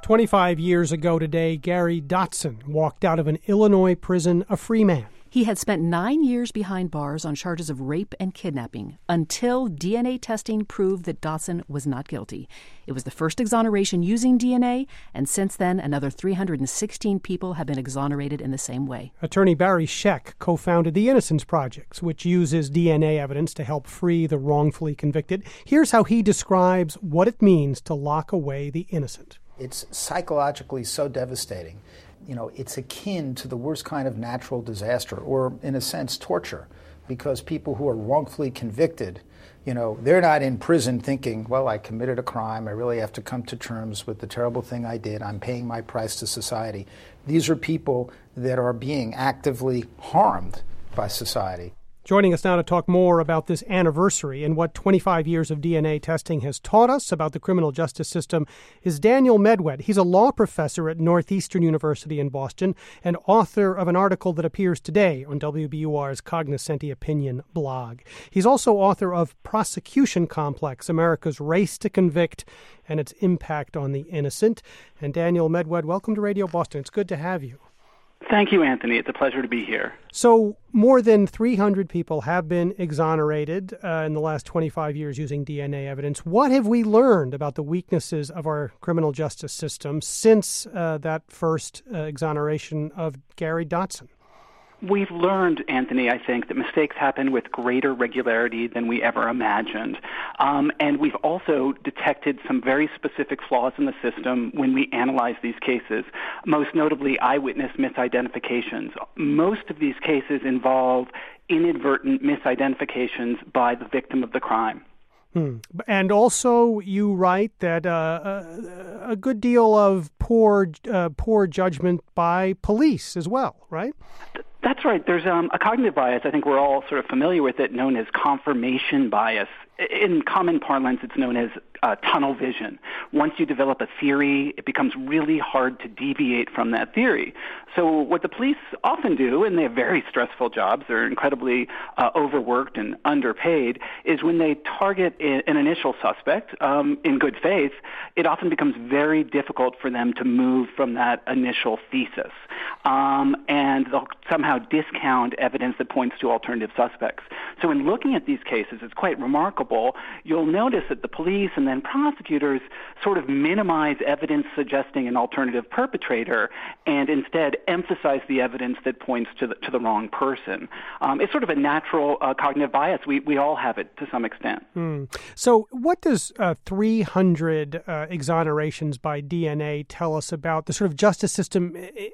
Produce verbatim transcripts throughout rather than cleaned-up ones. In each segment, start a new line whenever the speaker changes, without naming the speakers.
twenty-five years ago today, Gary Dotson walked out of an Illinois prison a free man.
He had spent nine years behind bars on charges of rape and kidnapping until D N A testing proved that Dotson was not guilty. It was the first exoneration using D N A, and since then, another three hundred sixteen people have been exonerated in the same way.
Attorney Barry Scheck co-founded the Innocence Project, which uses D N A evidence to help free the wrongfully convicted. Here's how he describes what it means to lock away the innocent.
It's psychologically so devastating. You know, it's akin to the worst kind of natural disaster, or in a sense, torture, because people who are wrongfully convicted, you know, they're not in prison thinking, well, I committed a crime, I really have to come to terms with the terrible thing I did, I'm paying my price to society. These are people that are being actively harmed by society.
Joining us now to talk more about this anniversary and what twenty-five years of D N A testing has taught us about the criminal justice system is Daniel Medwed. He's a law professor at Northeastern University in Boston and author of an article that appears today on W B U R's Cognoscenti Opinion blog. He's also author of Prosecution Complex, America's Race to Convict and Its Impact on the Innocent. And Daniel Medwed, welcome to Radio Boston. It's good to have you.
Thank you, Anthony. It's a pleasure to be here.
So more than three hundred people have been exonerated uh, in the last twenty-five years using D N A evidence. What have we learned about the weaknesses of our criminal justice system since uh, that first uh, exoneration of Gary Dotson?
We've learned, Anthony, I think, that mistakes happen with greater regularity than we ever imagined. Um, and we've also detected some very specific flaws in the system when we analyze these cases, most notably eyewitness misidentifications. Most of these cases involve inadvertent misidentifications by the victim of the crime.
Hmm. And also, you write that uh, a, a good deal of poor, uh, poor judgment by police as well, right?
That's right. There's um, a cognitive bias. I think we're all sort of familiar with it, known as confirmation bias. In common parlance, it's known as uh, tunnel vision. Once you develop a theory, it becomes really hard to deviate from that theory. So what the police often do, and they have very stressful jobs, they're incredibly uh, overworked and underpaid, is when they target an initial suspect um, in good faith, it often becomes very difficult for them to move from that initial thesis. Um, and they'll somehow discount evidence that points to alternative suspects. So in looking at these cases, it's quite remarkable. You'll notice that the police and then prosecutors sort of minimize evidence suggesting an alternative perpetrator and instead emphasize the evidence that points to the, to the wrong person. Um, it's sort of a natural uh, cognitive bias. We, we all have it to some extent.
Mm. So what does uh, three hundred uh, exonerations by D N A tell us about the sort of justice system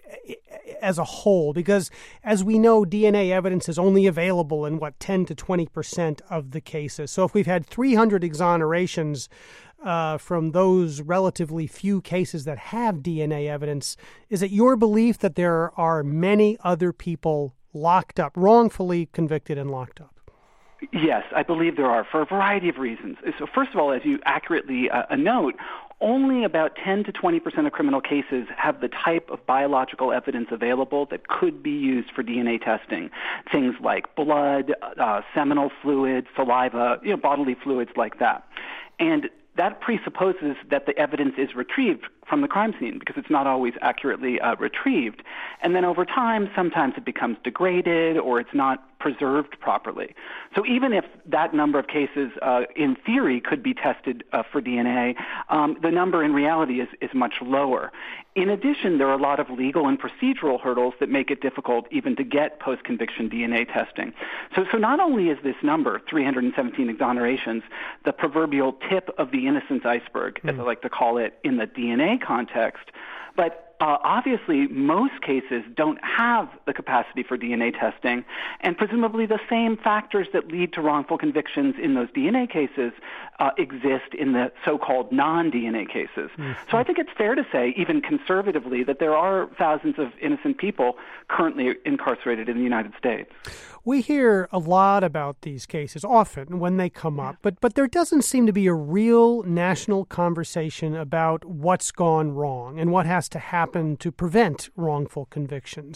as a whole? Because as we know, D N A evidence is only available in, what, ten to twenty percent of the cases. So if we've had three hundred exonerations uh, from those relatively few cases that have D N A evidence, is it your belief that there are many other people locked up, wrongfully convicted and locked up?
Yes, I believe there are, for a variety of reasons. So first of all, as you accurately uh, note, only about ten to twenty percent of criminal cases have the type of biological evidence available that could be used for D N A testing. Things like blood, uh, seminal fluid, saliva, you know, bodily fluids like that. And that presupposes that the evidence is retrieved from the crime scene because it's not always accurately uh, retrieved. And then over time, sometimes it becomes degraded or it's not preserved properly. So even if that number of cases uh, in theory could be tested uh, for D N A, um, the number in reality is, is much lower. In addition, there are a lot of legal and procedural hurdles that make it difficult even to get post-conviction D N A testing. So, so not only is this number, three hundred seventeen exonerations, the proverbial tip of the innocence iceberg, mm. as I like to call it, in the D N A context, but Uh, obviously, most cases don't have the capacity for D N A testing, and presumably the same factors that lead to wrongful convictions in those D N A cases uh, exist in the so-called non-D N A cases. Mm-hmm. So I think it's fair to say, even conservatively, that there are thousands of innocent people currently incarcerated in the United States.
We hear a lot about these cases, often when they come up, but but there doesn't seem to be a real national conversation about what's gone wrong and what has to happen to prevent wrongful convictions.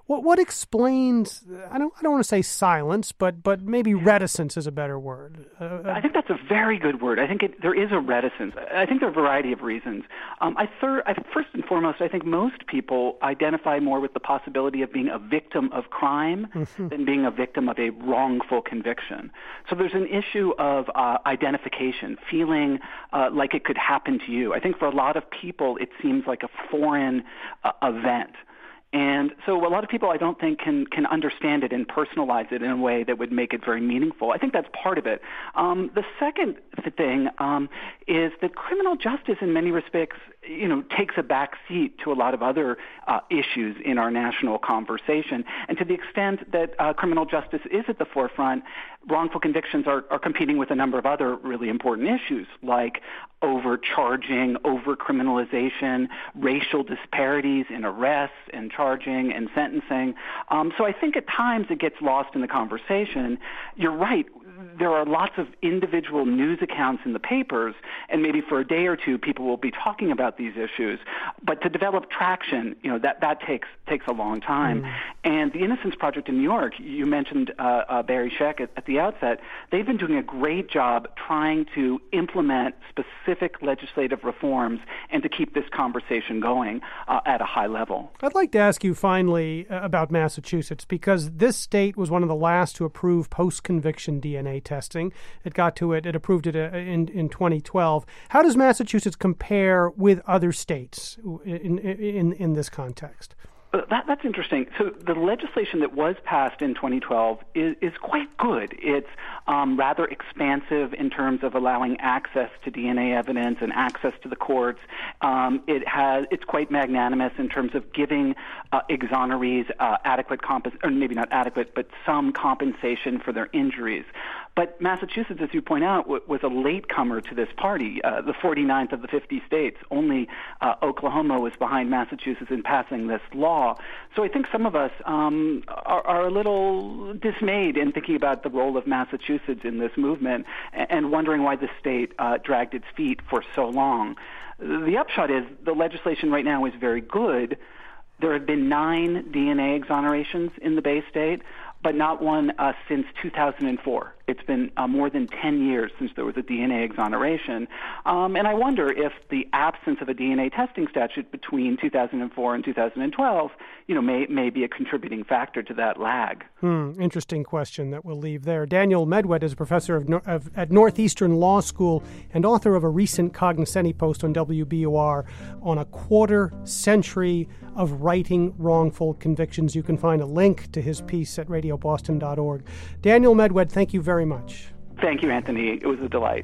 What what explains? I don't I don't want to say silence, but but maybe reticence is a better word. Uh,
I think that's a very good word. I think it, there is a reticence. I think there are a variety of reasons. Um, I, thir- I first and foremost, I think most people identify more with the possibility of being a victim of crime mm-hmm. than being a victim of a wrongful conviction. So there's an issue of uh, identification, feeling uh, like it could happen to you. I think for a lot of people, it seems like a foreign uh, event. And so a lot of people, I don't think, can can understand it and personalize it in a way that would make it very meaningful. I think that's part of it. Um, the second thing um, is that criminal justice, in many respects, you know, takes a back seat to a lot of other uh, issues in our national conversation. And to the extent that uh, criminal justice is at the forefront, wrongful convictions are, are competing with a number of other really important issues, like overcharging, overcriminalization, racial disparities in arrests and charging and sentencing. Um, so I think at times it gets lost in the conversation. You're right. There are lots of individual news accounts in the papers, and maybe for a day or two people will be talking about these issues. But to develop traction, you know, that, that takes takes a long time. Mm. And the Innocence Project in New York, you mentioned uh, uh, Barry Scheck at, at the outset, they've been doing a great job trying to implement specific legislative reforms and to keep this conversation going uh, at a high level.
I'd like to ask you finally about Massachusetts, because this state was one of the last to approve post-conviction D N A testing. It got to it, it approved it in, in twenty twelve. How does Massachusetts compare with other states in, in, in this context?
That, that's interesting. So the legislation that was passed in twenty twelve is, is quite good. It's um, rather expansive in terms of allowing access to D N A evidence and access to the courts. Um, it has it's quite magnanimous in terms of giving uh, exonerees uh, adequate compens- or maybe not adequate, but some compensation for their injuries. But Massachusetts, as you point out, w- was a latecomer to this party, uh, the forty-ninth of the fifty states. Only uh, Oklahoma was behind Massachusetts in passing this law. So I think some of us um, are, are a little dismayed in thinking about the role of Massachusetts in this movement and, and wondering why the state uh, dragged its feet for so long. The upshot is the legislation right now is very good. There have been nine D N A exonerations in the Bay State, but not one uh, since two thousand four. It's been uh, more than ten years since there was a D N A exoneration. Um, and I wonder if the absence of a D N A testing statute between two thousand four and two thousand twelve, you know, may, may be a contributing factor to that lag.
Hmm, interesting question that we'll leave there. Daniel Medwed is a professor of, of, at Northeastern Law School and author of a recent Cognoscenti post on W B U R on a quarter century of writing wrongful convictions. You can find a link to his piece at radio boston dot org. Daniel Medwed, thank you very much.
Thank you, Anthony. It was a delight.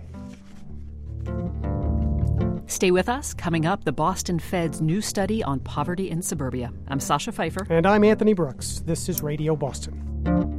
Stay with us. Coming up, the Boston Fed's new study on poverty in suburbia. I'm Sasha Pfeiffer.
And I'm Anthony Brooks. This is Radio Boston.